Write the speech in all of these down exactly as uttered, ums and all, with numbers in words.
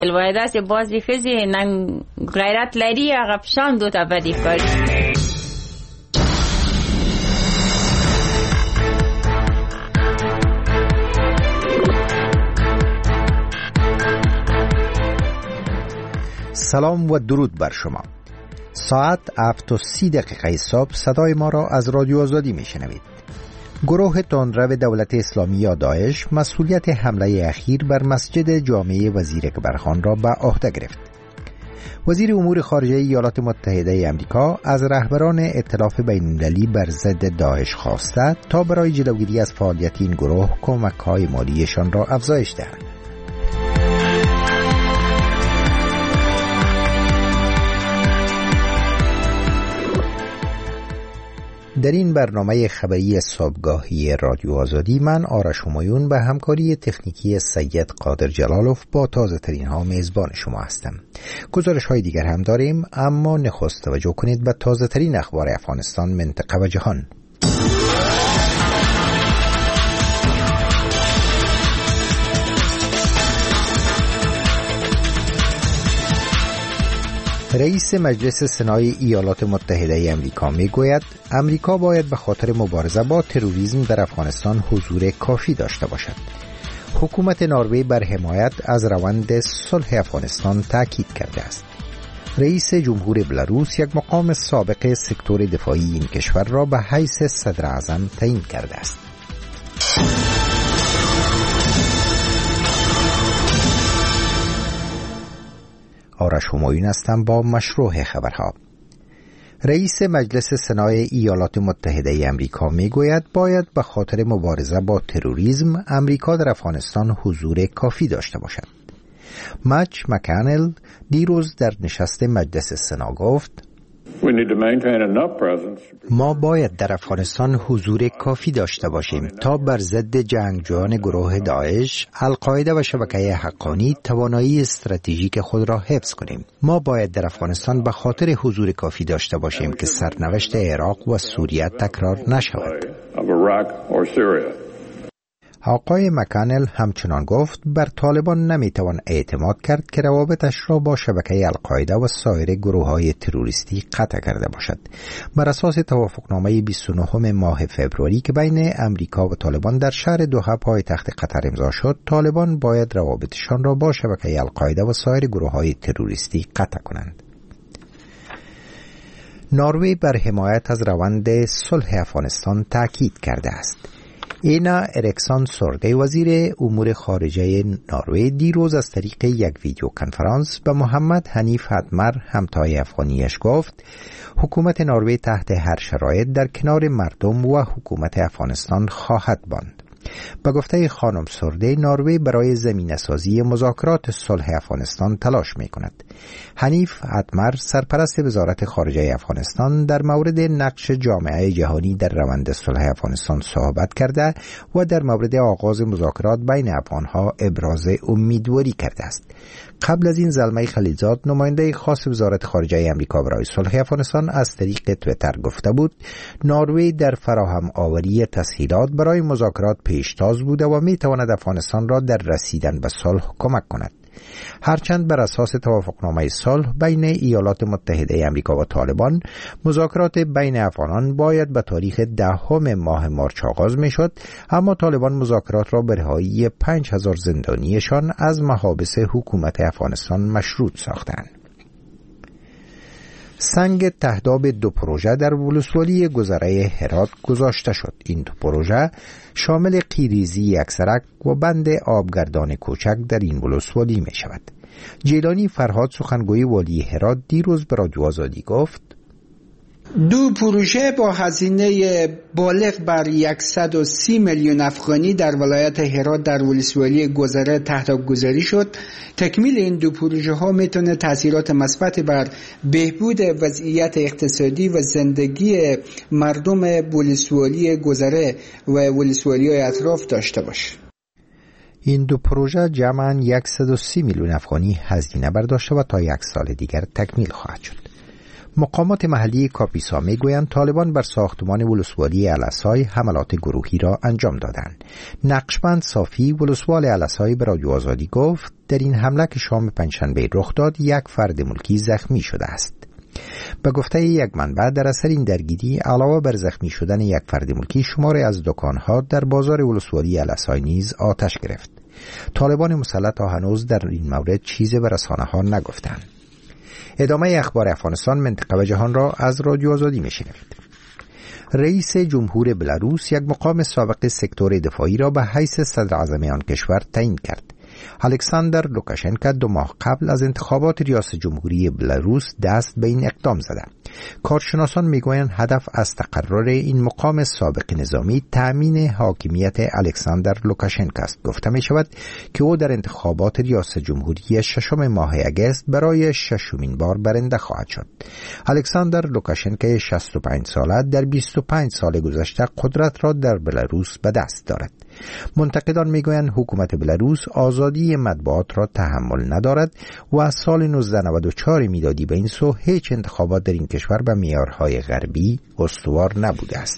الوالده سه بازی خزی نن غیرت لری عقب شان دو تا بدی کاری. سلام و درود بر شما. ساعت هفت و سی دقیقه صبح صدای ما را از رادیو آزادی می شنوید. گروه تندرو دولت اسلامی یا داعش مسئولیت حمله اخیر بر مسجد جامع وزیر اکبرخان را به عهده گرفت. وزیر امور خارجه ایالات متحده آمریکا از رهبران ائتلاف بین‌المللی بر ضد داعش خواسته تا برای جلوگیری از فعالیت این گروه کمک‌های مالیشان را افزایش دهند. در این برنامه خبری صبحگاهی رادیو آزادی من آرش همایون به همکاری تکنیکی سید قادر جلالوف با تازه ترین ها میزبان شما هستم. گزارش های دیگر هم داریم، اما نخست توجه کنید به تازه ترین اخبار افغانستان، منطقه و جهان. رئیس مجلس سنای ایالات متحده آمریکا میگوید آمریکا باید به خاطر مبارزه با تروریسم در افغانستان حضور کافی داشته باشد. حکومت نروژ بر حمایت از روند صلح افغانستان تاکید کرده است. رئیس جمهور بلاروس یک مقام سابق سکتور دفاعی این کشور را به حیث صدر اعظم تعیین کرده است. آرش همایون هستم با مشروع خبرها. رئیس مجلس سنای ایالات متحده آمریکا میگوید باید به خاطر مبارزه با تروریسم آمریکا در افغانستان حضور کافی داشته باشد. مچ مکانل دیروز در نشست مجلس سنا گفت ما باید در افغانستان حضور کافی داشته باشیم تا بر ضد جنگجویان گروه داعش، القاعده و شبکه حقانی توانایی استراتژیک خود را حفظ کنیم. ما باید در افغانستان به خاطر حضور کافی داشته باشیم که سرنوشت عراق و سوریه تکرار نشود. آقای مکانل همچنان گفت بر طالبان نمیتوان اعتماد کرد که روابطش را با شبکه القاعده و سایر گروه‌های تروریستی قطع کرده باشد. بر اساس توافقنامه بیست و نهم ماه فوریه که بین امریکا و طالبان در شهر دوحه پایتخت قطر امضا شد، طالبان باید روابطشان را با شبکه القاعده و سایر گروه‌های تروریستی قطع کنند. نروژ بر حمایت از روند صلح افغانستان تاکید کرده است. اینا اریکسان سورگی وزیر امور خارجه نروژ دیروز از طریق یک ویدیو کنفرانس به محمد حنیف اتمر همتای افغانیش گفت حکومت نروژ تحت هر شرایط در کنار مردم و حکومت افغانستان خواهد ماند. به گفته خانم سورده، نروژ برای زمینه‌سازی مذاکرات صلح افغانستان تلاش می‌کند. حنیف اتمر سرپرست وزارت خارجه افغانستان در مورد نقش جامعه جهانی در روند صلح افغانستان صحبت کرده و در مورد آغاز مذاکرات بین افغان‌ها ابراز امیدواری کرده است. قبل از این زلمه خلیلزاد نماینده خاص وزارت خارجه آمریکا برای صلح افغانستان از طریق توییتر گفته بود نروژ در فراهم آوری تسهیلات برای مذاکرات پیشتاز بوده و می تواند افغانستان را در رسیدن به صلح کمک کند. هرچند بر اساس توافقنامه صلح بین ایالات متحده آمریکا و طالبان مذاکرات بین افغانان باید به تاریخ دهم ماه مارچ آغاز می شد، اما طالبان مذاکرات را به رهایی پنج هزار زندانیشان از محابس حکومت افغانستان مشروط ساختند. سنگ تهداب دو پروژه در ولسوالی گذره هرات گذاشته شد. این دو پروژه شامل قیریزی یک سرک و بند آبگردان کوچک در این ولسوالی می شود. جیلانی فرهاد سخنگوی والی هرات دیروز به رادیو آزادی گفت دو پروژه با هزینه بالغ بر صد و سی میلیون افغانی در ولایت هرات در ولسوالی گذره تهداب گذاری شد. تکمیل این دو پروژه ها میتونه تاثیرات مثبت بر بهبود وضعیت اقتصادی و زندگی مردم ولسوالی گذره و ولسوالی های اطراف داشته باشه. این دو پروژه جمعاً صد و سی میلیون افغانی هزینه برداشته و تا یک سال دیگر تکمیل خواهد شد. مقامات محلی کاپیسا میگویند طالبان بر ساختمان ولسوالی الاسای حملات گروهی را انجام دادند. نقشبند صافی ولسوال الاسای به رادیو آزادی گفت در این حمله که شام پنجشنبه رخ داد یک فرد ملکی زخمی شده است. به گفته یک منبع در اثر این درگیری علاوه بر زخمی شدن یک فرد ملکی شماری از دکانها در بازار ولسوالی الاسای نیز آتش گرفت. طالبان مسلح تا هنوز در این مورد چیزی به رسانه‌ها نگفتند. ادامه اخبار افغانستان منطقه و جهان را از رادیو آزادی میشنوید. رئیس جمهور بلاروس یک مقام سابق سکتور دفاعی را به حیث صدر اعظم آن کشور تعیین کرد. الکساندر لوکاشنکو دو ماه قبل از انتخابات ریاست جمهوری بلاروس دست به این اقدام زده. کارشناسان میگویند هدف از تقرر این مقام سابق نظامی تأمین حاکمیت الکساندر لوکاشنکو است. گفته می شود که او در انتخابات ریاست جمهوری ششم ماه اگست برای ششمین بار برنده خواهد شد. الکساندر لوکاشنکو شصت و پنج ساله در بیست و پنج سال گذشته قدرت را در بلاروس به دست دارد. منتقدان میگویند حکومت بلاروس آزادی مطبوعات را تحمل ندارد و از سال نوزده نود و چهار میلادی به این سو هیچ انتخابات در این کشور به معیارهای غربی استوار نبوده است.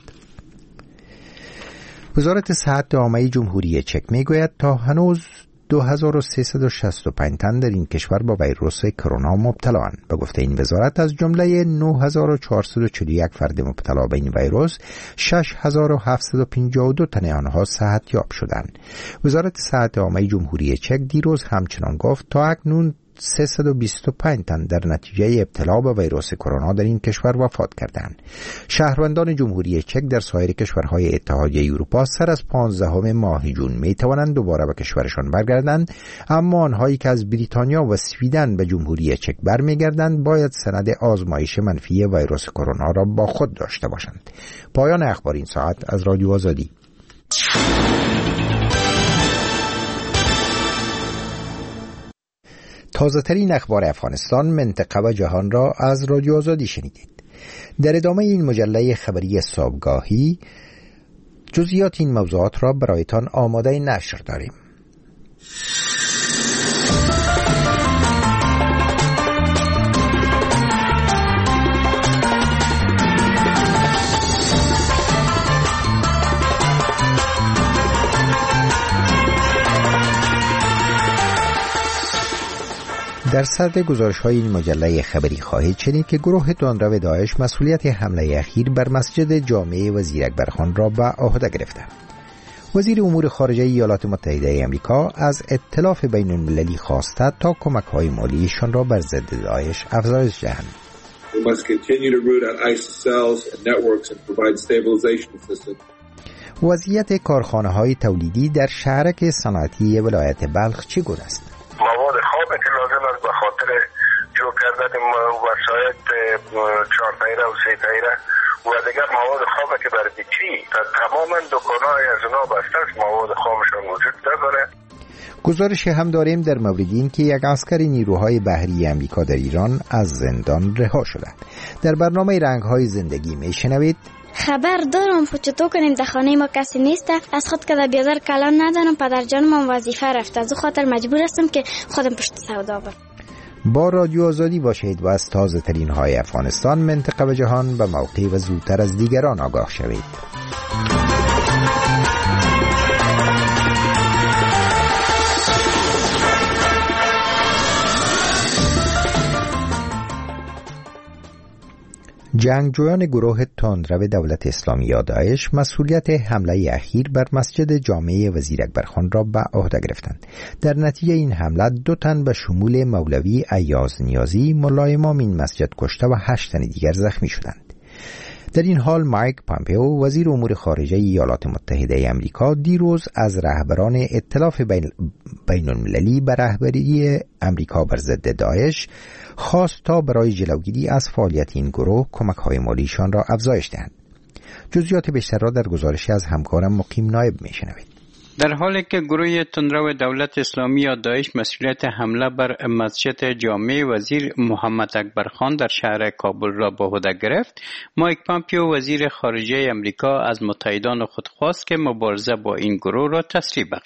وزارت صحت عامه جمهوری چک میگوید تا هنوز دو هزار و سیصد و شصت و پنج تن در این کشور با ویروس کرونا مبتلااند. به گفته این وزارت از جمله نه هزار و چهارصد و چهل و یک فرد مبتلا به این ویروس شش هزار و هفتصد و پنجاه و دو تن آنها صحت یاب شدند. وزارت صحت عامه جمهوری چک دیروز همچنان گفت تا اکنون سیصد و بیست و پنج تن در نتیجه ابتلا به ویروس کرونا در این کشور وفات کردند. شهروندان جمهوری چک در سایر کشورهای اتحادیه اروپا سر از پانزدهم ماه جون می توانند دوباره به کشورشان برگردند، اما آنهایی که از بریتانیا و سویدن به جمهوری چک برمیگردند باید سند آزمایش منفی ویروس کرونا را با خود داشته باشند. پایان اخبار این ساعت از رادیو آزادی. تازه ترین اخبار افغانستان، منطقه و جهان را از رادیو آزادی شنیدید. در ادامه این مجله خبری صبحگاهی جزئیات این موضوعات را برایتان آماده نشر داریم. در صدر گزارش‌های این مجله خبری خواهید شنید که گروه دانرو داعش مسئولیت حمله اخیر بر مسجد جامع وزیر اکبرخان را به عهده گرفته. وزیر امور خارجه ایالات متحده آمریکا از ائتلاف بین المللی خواسته تا کمک‌های مالیشان را بر ضد داعش افزایش دهند. وضعیت کارخانه‌های تولیدی در شهرک صنعتی ولایت بلخ چگونه است؟ مواد خام که لازم است به خاطر جو کردن وسایل چهار تایره و سه تایره و دیگر مواد خام که برای چی تماما دکان‌های از اونا بسته است، مواد خامشان وجود نداره. گزارش هم داریم در مورد این که یک عسکر نیروهای بحری آمریکا در ایران از زندان رها شده. در برنامه رنگ‌های زندگی میشنوید خبر دارم فوتو کنیم در خانه ما کسی نیست، از خود که در بیادر کلان ندارم، پدر جانم وظیفه رفته، از خاطر مجبور هستم که خودم پشت سودا برم. با رادیو آزادی باشید و از تازه ترین های افغانستان، منطقه و جهان به موقع و زودتر از دیگران آگاه شوید. جنگجویان گروه تندرو دولت اسلامی یا داعش مسئولیت حمله اخیر بر مسجد جامع وزیر اکبرخان را به عهده گرفتند. در نتیجه این حمله دو تن به شمول مولوی ایاز نیازی ملای امام این مسجد کشته و هشت تن دیگر زخمی شدند. در این حال مایک پامپئو وزیر امور خارجه ایالات متحده آمریکا دیروز از رهبران ائتلاف بین, بین المللی به رهبری آمریکا بر ضد داعش خواست تا برای جلوگیری از فعالیت این گروه کمک‌های مالیشان را افزایش دهند. جزئیات بیشتر را در گزارشی از همکارم مقیم نایب میشنوید. در حالی که گروه تندرو دولت اسلامی یا داعش مسئولیت حمله بر مسجد جامع وزیر محمد اکبرخان در شهر کابل را به عهده گرفت، مایک پامپئو وزیر خارجه آمریکا از متحدان خود خواست که مبارزه با این گروه را تسریع بخشند.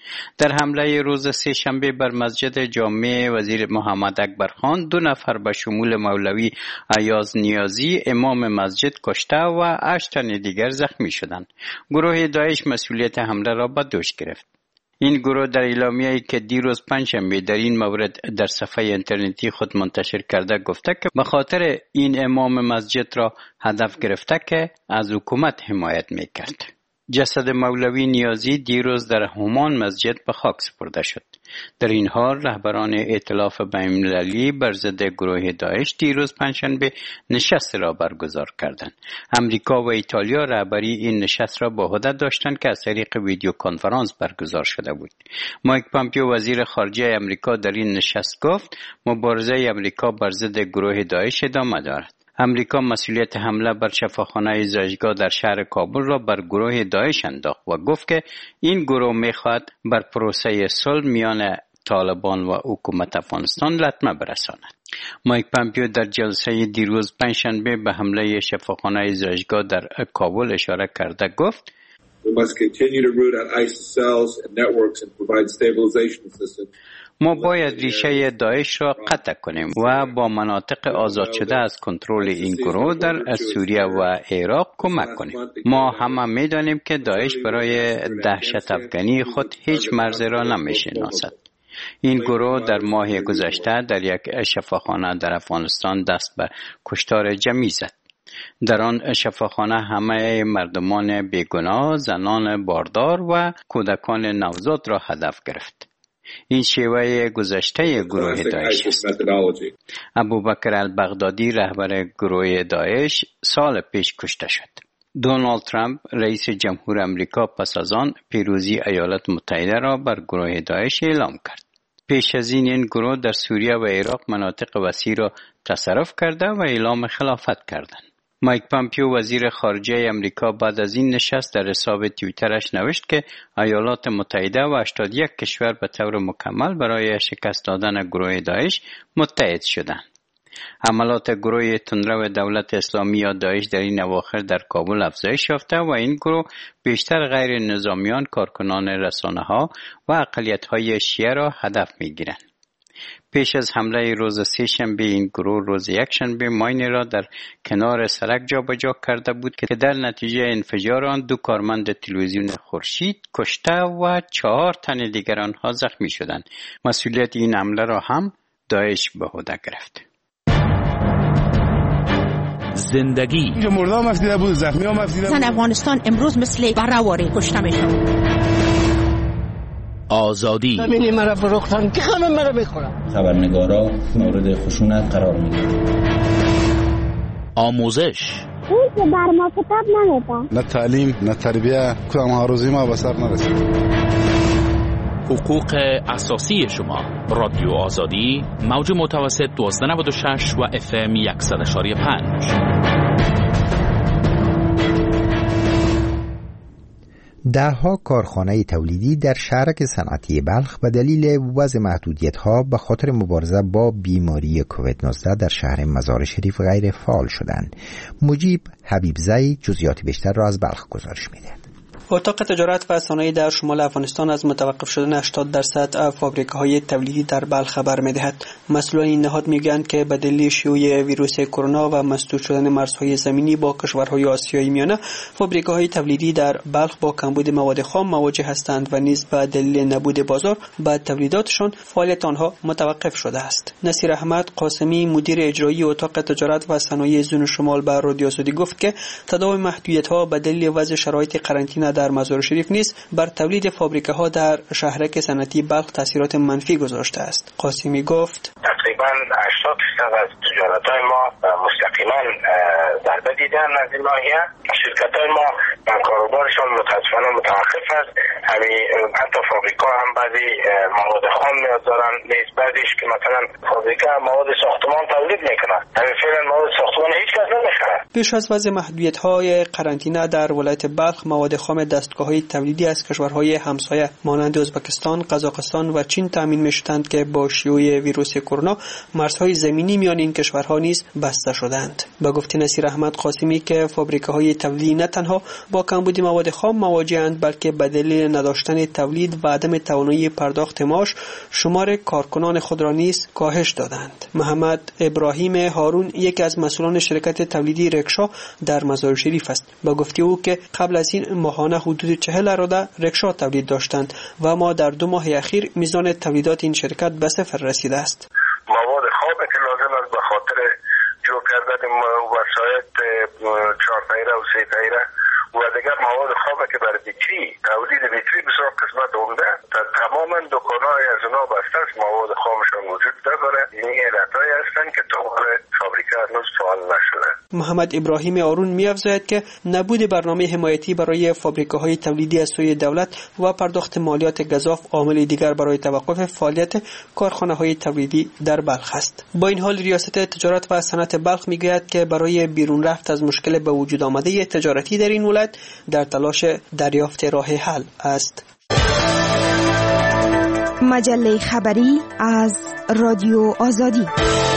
در حمله روز سه شنبه بر مسجد جامع وزیر محمد اکبر خان دو نفر به شمول مولوی ایاز نیازی امام مسجد کشته و هشت تن دیگر زخمی شدند. گروه داعش مسئولیت حمله را به دوش گرفت. این گروه در اعلامیه‌ای که دیروز پنجشنبه در این مورد در صفحه اینترنتی خود منتشر کرده گفته که به خاطر این امام مسجد را هدف گرفته که از حکومت حمایت می‌کرد. جسد مولوی نیازی دیروز در همان مسجد به خاک سپرده شد. در این حال رهبران ائتلاف بین‌المللی بر ضد گروه داعش دیروز پنجشنبه نشست را برگزار کردند. امریکا و ایتالیا رهبری این نشست را به عهده داشتند که از طریق ویدیو کنفرانس برگزار شده بود. مایک پامپیو وزیر خارجه امریکا در این نشست گفت مبارزه امریکا بر ضد گروه داعش ادامه دارد. امریکا مسئولیت حمله بر شفاخانه زایشگاه در شهر کابل را بر گروه داعش انداخت و گفت که این گروه می‌خواهد بر پروسه صلح میان طالبان و حکومت افغانستان لطمه برساند. مایک پامپیو در جلسه دیروز پنجشنبه به حمله شفاخانه زایشگاه در کابل اشاره کرده گفت We must continue to root out ISIS cells and networks and provide stabilization assistance. ما باید ریشه داعش را قطع کنیم و با مناطق آزاد شده از کنترل این گروه در سوریه و عراق کمک کنیم. ما همه می‌دانیم که داعش برای دهشت افغانی خود هیچ مرزی را نمی‌شناسد. این گروه در ماه گذشته در یک شفاخانه در افغانستان دست به کشتار جمعی زد. در آن شفاخانه همه مردمان بیگناه، زنان باردار و کودکان نوزاد را هدف گرفت. این شیوه گذشته گروه داعش است. ابوبکر البغدادی رهبر گروه داعش سال پیش کشته شد. دونالد ترامپ رئیس جمهور امریکا پس از آن پیروزی ایالات متحده را بر گروه داعش اعلام کرد. پیش از این این گروه در سوریه و عراق مناطق وسیع را تصرف کرده و اعلام خلافت کردند. مایک پامپیو وزیر خارجه امریکا بعد از این نشست در حساب توییترش نوشت که ایالات متحده و هشتاد و یک کشور به طور مکمل برای شکست دادن گروه داعش متحد شدند. حملات گروه تندرو دولت اسلامی یا داعش در این اواخر در کابل افزایش یافته و این گروه بیشتر غیر نظامیان، کارکنان رسانه‌ها و اقلیت‌های شیعه را هدف می‌گیرند. پیش از حمله روز سه شنبه این گروه روز یک شنبه ماین را در کنار سرک جابجا کرده بود که در نتیجه انفجار آن دو کارمند تلویزیون خورشید کشته و چهار تن دیگر آنها زخمی شدند. مسئولیت این حمله را هم داعش به عهده گرفت. زندگی مردا مفیده بود، زخمی ها مفیده بود. زن افغانستان امروز مثل برهواری کشته میشن. آزادی ببینی مرا فروختن که همه مرا بخورن. خبرنگارا مورد خشونت قرار میدن. آموزش اون که بر ما کتاب نمیدن. نه تعلیم نه تربیه کدام ها روزی ما به سر نرسید. حقوق اساسی شما. رادیو آزادی موج متوسط دوازده نود و شش و اف ام صد و پنج. دهها کارخانه تولیدی در شهرک صنعتی بلخ به دلیل وضع محدودیت‌ها به خاطر مبارزه با بیماری کووید نوزده در شهر مزار شریف غیر فعال شدند. مجیب حبیبزئی جزئیات بیشتر را از بلخ گزارش می‌دهد. اتاق تجارت و صنایع در شمال افغانستان از متوقف شدن هشتاد درصد فابریکه‌های تولیدی در بلخ خبر می‌دهد. مسئولان این نهاد می‌گویند که به دلیل شیوع ویروس کرونا و مسدود شدن مرزهای زمینی با کشورهای آسیای میانه، فابریکه‌های تولیدی در بلخ با کمبود مواد خام مواجه هستند و نیز به دلیل نبود بازار به تولیداتشان فعالیت آنها متوقف شده است. نصیر احمد قاسمی مدیر اجرایی اتاق تجارت و صنایع زون شمال به رادیو آزادی گفت که تداوم محدودیت‌ها به دلیل وضع شرایط قرنطینه در مزار شریف نیز بر تولید فابریکه ها در شهرک صنعتی بلخ تاثیرات منفی گذاشته است. قاسمی گفت تقریبا هشتاد درصد از تجارت‌های ما مستقیما ضربه دیدن از این ناحیه. شرکت‌های ما در کاروبارشان متاسفانه متوقف است. همین حتی فابریکا هم بعضی مواد خام نیاز دارن، نیز بعضیش که مثلا فابریکه مواد ساختمان تولید میکنه، همین فعلا مواد ساختمان هیچ کس نمیخره. پیش از وضع محدودیت‌های قرنطینه در ولایت بلخ، مواد خام دستگاه‌های تولیدی از کشورهای همسایه مانند ازبکستان، قزاقستان و چین تامین می‌شدند که با شیوع ویروس کرونا مرزهای راههای زمینی میان این کشورها نیز بسته شدند. با گفته نصیر احمد قاسمی که فابریکه‌های تولیدی نه تنها با کمبود مواد خام مواجه‌اند بلکه به دلیل نداشتن تولید و عدم توانایی پرداخت معاش شمار کارکنان خود را نیز کاهش دادند. محمد ابراهیم هارون یکی از مسئولان شرکت تولیدی رکشا در مزار شریف است. با گفته او که قبل از این ماهانه حدود چهل اراده رکشا تولید داشتند و ما در دو ماه اخیر میزان تولیدات این شرکت به صفر رسیده است. مواد خام که لازم است به خاطر جو کردن وسایل چهار تایره و سه تایره و دیگر مواد خام که برای بیتری تولید بیتری بسیار قسمت عمده در تماما دکان‌های از اونا بسته است، مواد خامشان وجود نداره. این علتایی هستند که تا حال فابریکه هنوز فعال نشده. محمد ابراهیم آرون می‌افزاید که نبود برنامه حمایتی برای فابریکه‌های تولیدی از سوی دولت و پرداخت مالیات گزاف عامل دیگر برای توقف فعالیت کارخانه‌های تولیدی در بلخ است. با این حال ریاست تجارت و صنعت بلخ می‌گوید که برای بیرون رفت از مشکل به وجود آمده تجارتی در این ولایت در تلاش دریافت راه حل است. مجله خبری از رادیو آزادی.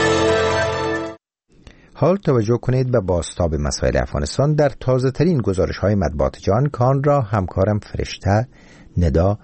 حال توجه کنید به بازتاب مسائل افغانستان در تازه ترین گزارش های مطبوعات جهان که آن را همکارم فرشته ندا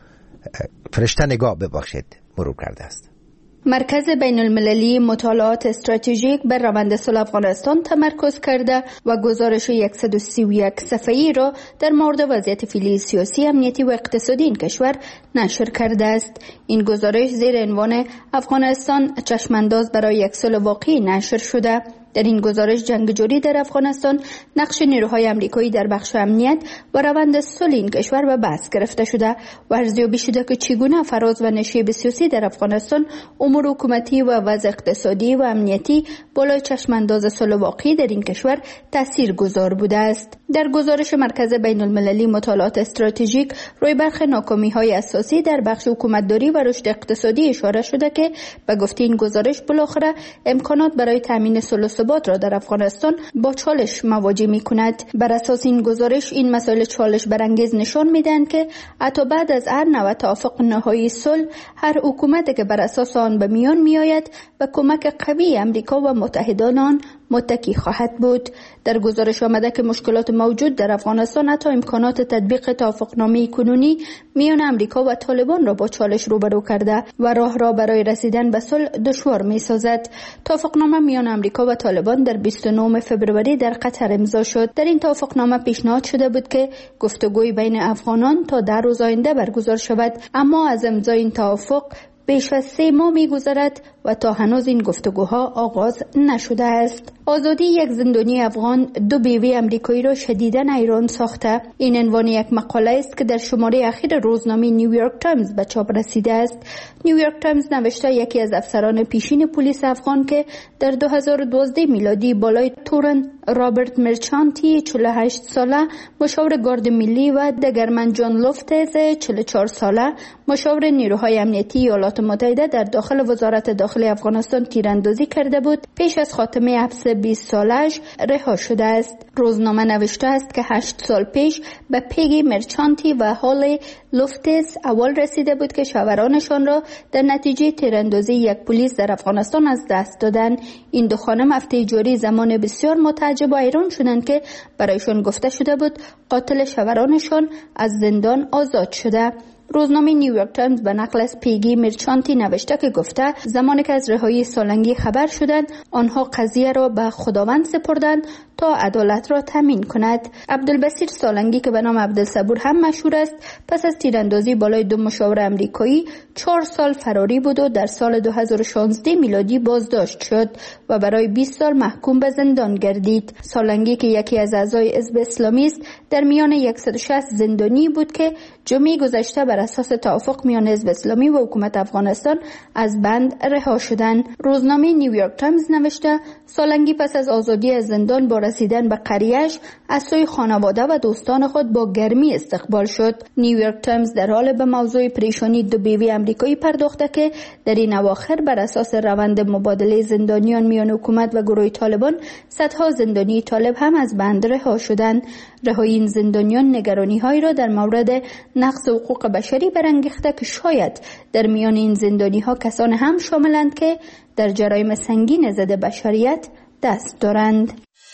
فرشته نگاه ببخشید مرور کرده است. مرکز بین المللی مطالعات استراتژیک بر روند صلح افغانستان تمرکز کرده و گزارش صد و سی و یک صفحه‌ای را در مورد وضعیت فعلی سیاسی، امنیتی و اقتصادی این کشور نشر کرده است. این گزارش زیر عنوان افغانستان چشمانداز برای یک صلح واقعی نشر شده. در این گزارش جنگجویی در افغانستان، نقش نیروهای آمریکایی در بخش امنیت و روند صلح این کشور به بحث گرفته شده و ارزیابی شده که چگونه فراز و نشیب سیاسی در افغانستان، امور حکومتی و وضع اقتصادی و امنیتی بالای چشمانداز صلح واقعی در این کشور تاثیرگذار بوده است. در گزارش مرکز بین المللی مطالعات استراتژیک روی برخی ناکامی‌های اساسی در بخش حکومتداری و رشد اقتصادی اشاره شده که به گفته این گزارش بالاخره امکانات برای تامین صلح ثبات را در افغانستان با چالش مواجه می کند. بر اساس این گزارش این مسائل چالش برانگیز نشان میدهند که حتی بعد از هر نوع توافق نهایی صلح، هر حکومتی که بر اساس آن به میان می آید به کمک قوی امریکا و متحدان آن متکی خواهد بود. در گزارش آمده که مشکلات موجود در افغانستان حتی امکانات تطبیق توافقنامه کنونی میان امریکا و طالبان را با چالش روبرو کرده و راه را برای رسیدن به صلح دشوار می سازد. توافقنامه میان امریکا و طالبان در بیست و نهم فوریه در قطر امضا شد. در این توافقنامه پیشنهاد شده بود که گفتگوی بین افغانان تا در روز آینده برگزار شود، اما از امضای این توافق بیش از سه ماه می‌گذرد و تا هنوز این گفتگوها آغاز نشده است. آزادی یک زندانی افغان دو بیوه امریکایی را شدیداً حیران ساخته. این عنوان یک مقاله است که در شماره اخیر روزنامه نیویورک تایمز به چاپ رسیده است. نیویورک تایمز نوشته یکی از افسران پیشین پلیس افغان که در دو هزار و دوازده میلادی بالای تورن رابرت مرچانتی چهل و هشت ساله، مشاور گارد ملی و دگرمن جان لوفتز چهل و چهار ساله، مشاور نیروهای امنیتی ایالات متحده در داخل وزارت داخلی افغانستان تیراندازی کرده بود، پیش از خاتمه حبس بیست سالش رها شده است. روزنامه نوشته است که هشت سال پیش به پیگی مرچانتی و هال لوفتز اول رسیده بود که شاورانشان را در نتیجه تیراندازی یک پلیس در افغانستان از دست دادند. این دو خانم هفته جاری زمان بسیار متعجب و حیران شدند که برایشان گفته شده بود قاتل شاورانشان از زندان آزاد شده. روزنامه نیویورک تایمز به نقل از پیگی مرچانتی نوشته که گفته زمانی که از رهایی سالنگی خبر شدند، آنها قضیه را به خداوند سپردند تا عدالت را تامین کند. عبدالبصیر سالنگی که به نام عبدالصبور هم مشهور است، پس از تیراندازی بالای دو مشاور امریکایی چهار سال فراری بود و در سال دو هزار و شانزده میلادی بازداشت شد و برای بیست سال محکوم به زندان گردید. سالنگی که یکی از اعضای حزب اسلامی است، در میان صد و شصت زندانی بود که جمعه گذشته بر اساس توافق میان حزب اسلامی و حکومت افغانستان از بند رها شدند. روزنامه نیویورک تایمز نوشته سالنگی پس از آزادی از زندان با رسیدن به قریه‌اش از سوی خانواده و دوستان خود با گرمی استقبال شد. نیویورک تایمز در حال به موضوع پریشانی دو بیوی امریکایی پرداخته که در این اواخر بر اساس روند مبادله زندانیان میان حکومت و گروه طالبان صدها زندانی طالب هم از بند رها شدند. رهایی این زندانیان نگرانی‌هایی را در مورد نقض حقوق بشری برانگیخته که شاید در میان این زندانی‌ها کسان هم شاملند که در جرایم سنگین ضد بشریت دست دارند.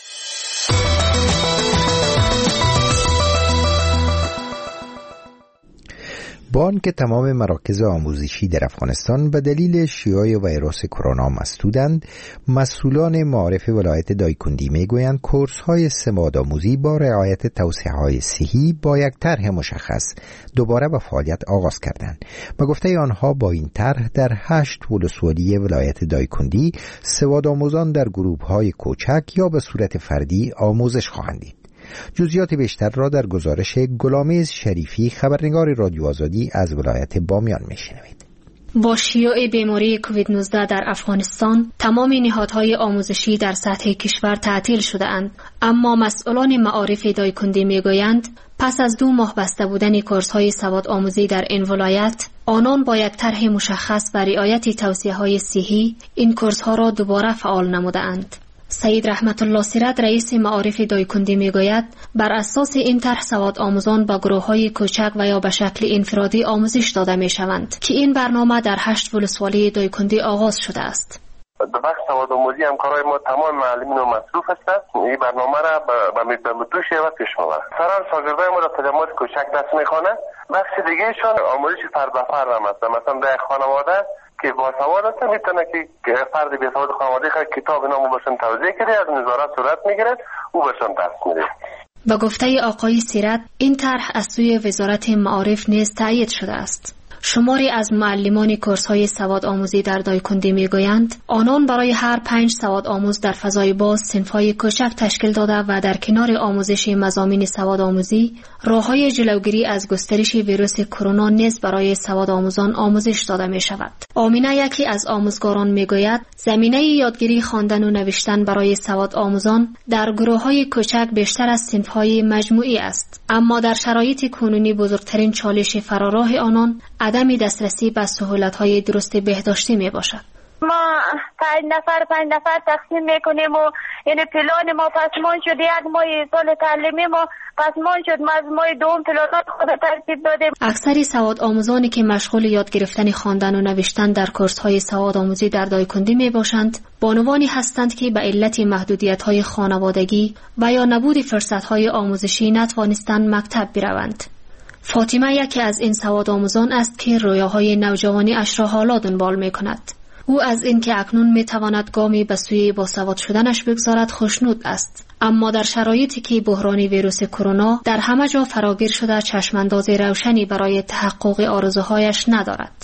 با آنکه تمام مراکز آموزشی در افغانستان به دلیل شیوع ویروس کرونا مسدودند، مسئولان معارف ولایت دایکندی میگویند کورس‌های سماد آموزی با رعایت توصیه‌های صحی با یک طرح مشخص دوباره به فعالیت آغاز کردند. به گفته آنها با این طرح در هشت ولسوالی ولایت دایکندی سواد آموزان در گروه‌های کوچک یا به صورت فردی آموزش خواهند دید. جزئیات بیشتر را در گزارش گلامیز شریفی خبرنگار رادیو آزادی از ولایت بامیان میشنوید. با شیوع بیماری کووید نوزده در افغانستان تمام نهادهای آموزشی در سطح کشور تعطیل شده اند، اما مسئولان معارف دایکندی میگویند پس از دو ماه بسته بودن کورس‌های سواد آموزی در این ولایت، آنان با یک طرح مشخص و رعایت توصیه‌های صحی این کورس‌ها را دوباره فعال نموده‌اند. سید رحمت الله سیرت رئیس معارف دایکندی میگوید بر اساس این طرح سواد آموزان با گروه‌های کوچک و یا به شکل انفرادی آموزش داده میشوند که این برنامه در هشت ولسوالی دایکندی آغاز شده است. به بخش سواد آموزی همکارای ما تمام معلمین و مصروف هستند. این برنامه را به مدت شیوه پیش میبرند. سران شاگردای ما را تجمعات کوچک دست میخوانه. بخش دیگه شان آموزش فرد به فرد هم است. مثلا در خانواده که با سواد هست میتونه که فرد بی سواد خانواده خود کتاب نامو بهشون توضیح کنه، از نظارت صورت میگیره، او بهشون درس میده. با گفته آقای سیرت این طرح از سوی وزارت معارف نیز تایید شده است. شماری از معلمان کورس‌های سواد آموزی در دایکندی میگویند آنان برای هر پنج سواد آموز در فضای باز صنف‌های کوچک تشکیل داده و در کنار آموزش مضامین سواد آموزی راه‌های جلوگیری از گسترش ویروس کرونا نیز برای سواد آموزان آموزش داده می‌شود. آمینه یکی از آموزگاران میگوید زمینه یادگیری خواندن و نوشتن برای سواد آموزان در گروه‌های کوچک بیشتر از صنف‌های مجموعی است، اما در شرایط کنونی بزرگترین چالش فراراه آنان عدم دسترسی به سهولت‌های درست بهداشتی میباشد. ما پنج نفر پنج نفر تقسیم میکنیم و یعنی پلان ما پسمان شد، یک ماه سال تعلیمی ما پسمان شد، ما از ماه دوم پلانات خود ترتیب دادیم. اکثر سواد آموزانی که مشغول یاد گرفتن خواندن و نوشتن در کورس‌های سواد آموزی در دایکندی میباشند، بانوانی هستند که به علت محدودیت‌های خانوادگی و یا نبود فرصت‌های آموزشی نتوانستند مکتب بروند. فاطمه یکی از این سواد آموزان است که رویاهای نوجوانی اش را حالا دنبال می کند. او از این که اکنون می تواند گامی به سوی باسواد شدنش بگذارد خوشنود است، اما در شرایطی که بحران ویروس کرونا در همه جا فراگیر شده چشمانداز روشنی برای تحقق آرزوهایش ندارد.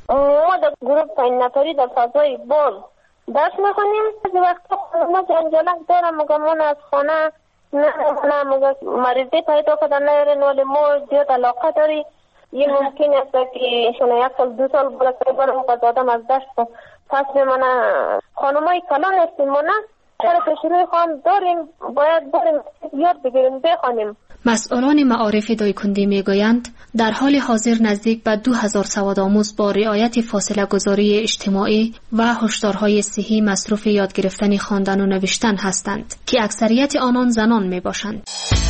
ما در گروه پنج نفری در فضای باز درس میخونیم. از وقتا ما جنجالک دارم مگمون از خانه نه نه مگه مریضی پیدا کردن نیارین، ولی ما زیاد علاقه داری. یه ممکن است که شما یک سال دو سال بلکه برم قد آدم از دشت پس بمانه. خانمای کلان هستیم ما، نه طرف شروع خان داریم، باید بریم یاد بگیریم بخوانیم. مسئولان معارف دایکندی میگویند در حال حاضر نزدیک به دو هزار سواد آموز با رعایت فاصله گذاری اجتماعی و هشدارهای صحی مصروف یاد گرفتن خواندن و نوشتن هستند که اکثریت آنان زنان میباشند.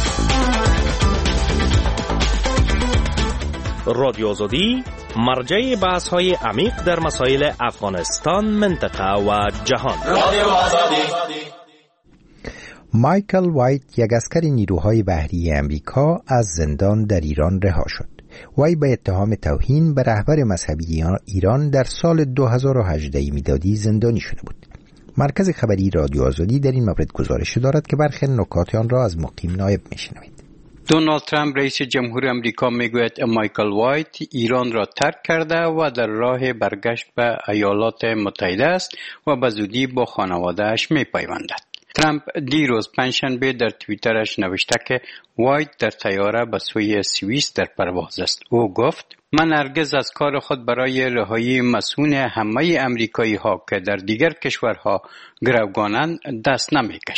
رادیو آزادی مرجع بحث های عمیق در مسائل افغانستان، منطقه و جهان. رادیو آزادی. مایکل وایت، یک اسکر نیروهای بحری امریکا، از زندان در ایران رها شد. وی به اتهام توهین به رهبر مذهبی ایران در سال دو هزار و هجده میلادی زندانی شده بود. مرکز خبری رادیو آزادی در این مورد گزارش دارد که برخی نکات آن را از مقیم نایب میشنوید. دونالد ترامپ رئیس جمهور امریکا میگوید مایکل وایت ایران را ترک کرده و در راه برگشت به ایالات متحده است و به زودی با خانواده‌اش میپیوندد. ترامپ دیروز پنجشنبه در توییترش نوشته که وایت در طیاره به سوی سوئیس در پرواز است. او گفت من هرگز از کار خود برای رهایی مسئول همه امریکایی ها که در دیگر کشورها گروگانند دست نمی کشم.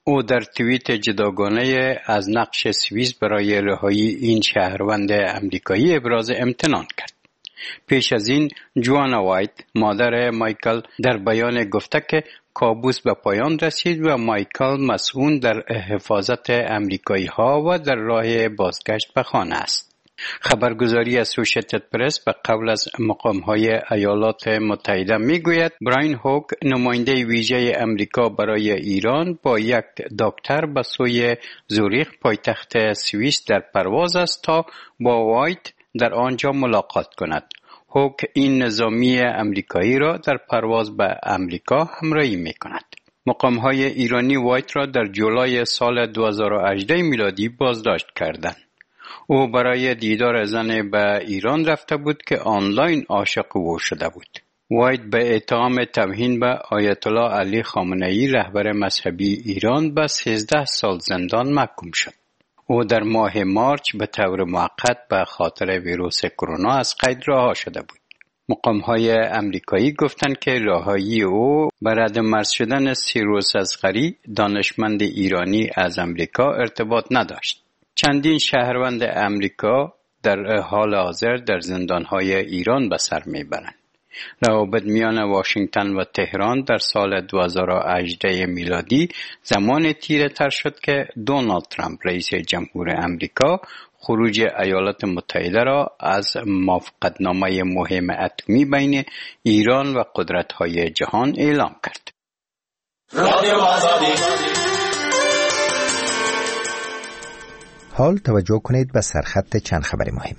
او در توییت جداگانه از نقش سوئیس برای رهایی این شهروند امریکایی ابراز امتنان کرد. پیش از این جوانا وایت مادر مایکل در بیان گفته که کابوس به پایان رسید و مایکل مسئول در حفاظت امریکایی ها و در راه بازگشت به خانه است. خبرگزاری اسوشیتد پرس به قول از مقام‌های ایالات متحده میگوید براین هوک نماینده ویژه امریکا برای ایران با یک دکتر به سوی زوریخ پایتخت سوئیس در پرواز است تا با وایت در آنجا ملاقات کند. هوک این نظامی امریکایی را در پرواز به امریکا همراهی می کند. مقام‌های ایرانی وایت را در جولای سال دو هزار و هجده میلادی بازداشت کردند. او برای دیدار زن به ایران رفته بود که آنلاین عاشق او شده بود. وایت به اتهام توهین به آیت الله علی خامنه‌ای رهبر مذهبی ایران به سیزده سال زندان محکوم شد. او در ماه مارچ به طور موقت به خاطر ویروس کرونا از قید رها شده بود. مقام‌های امریکایی گفتند که رهایی او به ردمرز شدن سیروس اصغری دانشمند ایرانی از امریکا ارتباط نداشت. چندین شهروند امریکا در حال حاضر در زندان‌های ایران به سر می‌برند. روابط میان واشنگتن و تهران در سال دو هزار و هجده میلادی زمان تیره تر شد که دونالد ترامپ رئیس جمهور امریکا خروج ایالات متحده را از موافقتنامه مهم اتمی بین ایران و قدرت‌های جهان اعلام کرد. رادیو آزادی. حال توجه کنید به سرخط چند خبر مهم.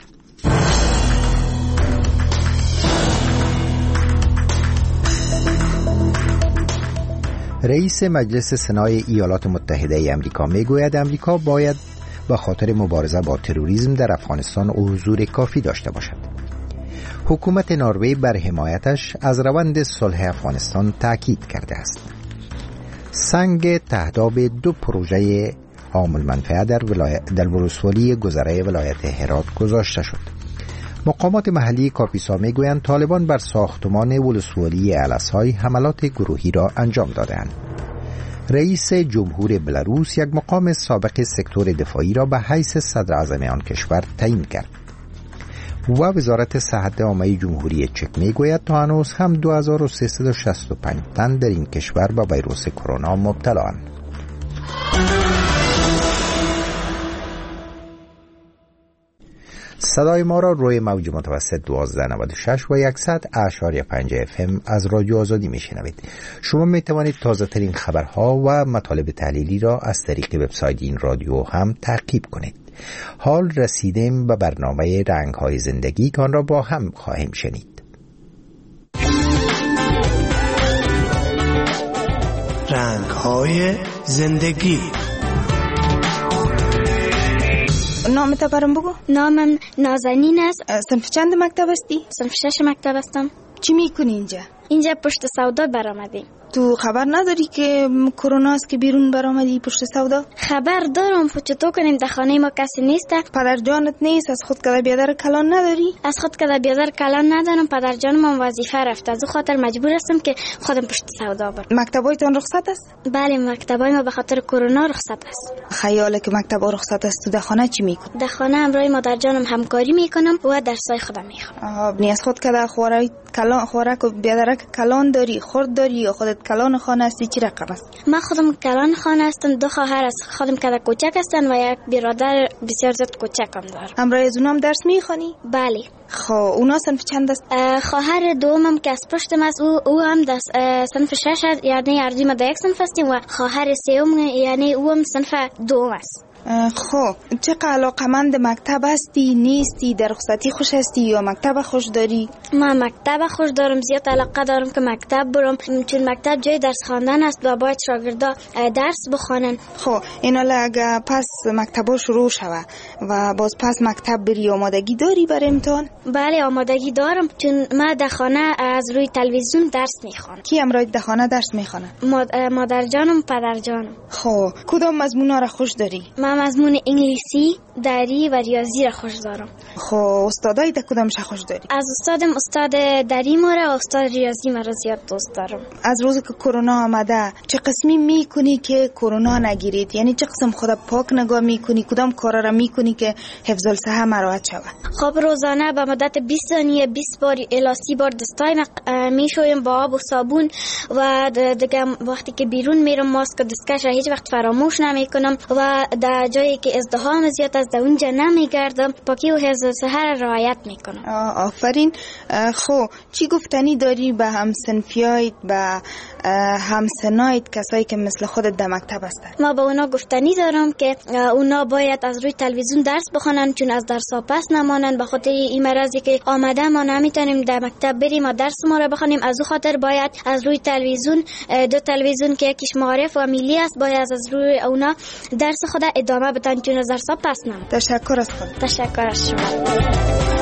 رئیس مجلس سنای ایالات متحده ای آمریکا میگوید آمریکا باید به خاطر مبارزه با تروریسم در افغانستان حضور کافی داشته باشد. حکومت نروژ بر حمایتش از روند صلح افغانستان تاکید کرده است. سنگ تهداب دو پروژه عام المنفعه در ولایت در ولسوالی گذره ولایت هرات گذاشته شد. مقامات محلی کاپیسا میگویند طالبان بر ساختمان ولسوالی الاسای حملات گروهی را انجام دادند. رئیس جمهور بلاروس یک مقام سابق سکتور دفاعی را به حیث صدر اعظم آن کشور تعیین کرد. و وزارت صحت عامه جمهوری چک میگوید تا هنوز هم دو هزار و سیصد و شصت و پنج تن در این کشور به ویروس کرونا مبتلااند. صدای ما را روی موج متوسط دوازده نود و شش و صد اعشاری پنج اف ام از رادیو آزادی میشنوید. شما می توانید تازه ترین خبرها و مطالب تحلیلی را از طریق وبسایت این رادیو هم تعقیب کنید. حال رسیدیم به برنامه رنگ های زندگی که آن را با هم خواهیم شنید. رنگ های زندگی. نامت برام بگو. نامم نازنین است. صنف چند مکتب هستی؟ صنف شش مکتب هستم. چی میکنی اینجا؟ اینجا پشت سودا برآمدی. تو خبر نداری که کرونا است که بیرون برآمدی پشت سودا؟ خبر دارم، چطور کنیم در خانه ما کسی نیست؟ پدر جانت نیست؟ از خود کده بیادر کلان نداری؟ از خود کده بیادر کلان ندارم، پدر جانم وظیفه رفته، از خاطر مجبور هستم که خودم پشت سودا برم. مکتبایتان رخصت است؟ بله، مکتبای ما به خاطر کرونا رخصت است. خیاله که مکتبا رخصت است، تو در خانه چی میکنی؟ در خانه همراه مادر جانم همکاری میکنم و درسای خودم میخونم. نی از خود کده خوراک کلان خوراک و بیادر کلان داری، خورد داری یا خودت کلان خانه هستی؟ چی رقم است؟ من خودم کلان خانه هستم، دو خواهر از خودم کده کوچک هستن و یک برادر بسیار زیاد کوچک هم دارم. همراه از اونام درس میخونی؟ بله. خب اونا صنف چند است؟ خواهر دومم که از پشتم است او او هم در صنف شش است، یعنی اردوی ما در یک صنف هستیم و خواهر سوم یعنی او هم صنف دوم است. خب چه علاقه‌مند مکتب هستی؟ نیستی؟ در رخصتی خوش هستی یا مکتب خوش داری؟ من مکتب خوش دارم، زیاد علاقه دارم که مکتب برم، چون مکتب جای درس خواندن است و باید شاگردا درس بخوانن. خب اینا اگه پس مکتبا شروع شوه و باز پس مکتب بری، آمادگی داری برای امتحان؟ بله آمادگی دارم، چون من در خانه از روی تلویزیون درس میخوانم. کی امروز در خانه درس میخوانه؟ مادر جانم، پدر جانم. خب کدام مضمونا را خوش داری؟ من من مضمون انگلیسی، دری و ریاضی را خوش دارم. خب استادای ده کدامش خوش داری؟ از استادم استاد دری ماره و استاد ریاضی مرا زیاد دوست دارم. از روزی که کرونا آمده چه قسمی میکنی که کرونا نگیرید؟ یعنی چه قسم خدا پاک نگاه میکنی؟ کدام کارا را میکنی که حفظ الصحه مراعات شود؟ خب روزانه به مدت بیست ثانیه بیست بار الی سی بار دستای میشویم با آب و صابون و دیگه وقتی که بیرون میرم ماسک و دستکش را هیچ وقت فراموش نمیکنم و در جایی که ازدحام زیاد از اونجا نمیگردم، پاکی و حفظ الصحه را رعایت میکنم. آفرین. خب چی گفتنی داری به همسنفیایت، به همسنایت، کسایی که مثل خودت در مکتب هستن؟ ما به اونا گفتنی دارم که اونا باید از روی تلویزیون درس بخونن، چون از درس ها پس نمانن. به خاطر این مرضی که آمده ما نمیتونیم در مکتب بریم و درس ما را بخونیم، از او خاطر باید از روی تلویزیون، دو تلویزیون که یکیش معارف و ملی است، باید از روی اونا درس خود ادامه بدن، چون از درس ها پس نمانن. تشکر از خود. تشکر از شما.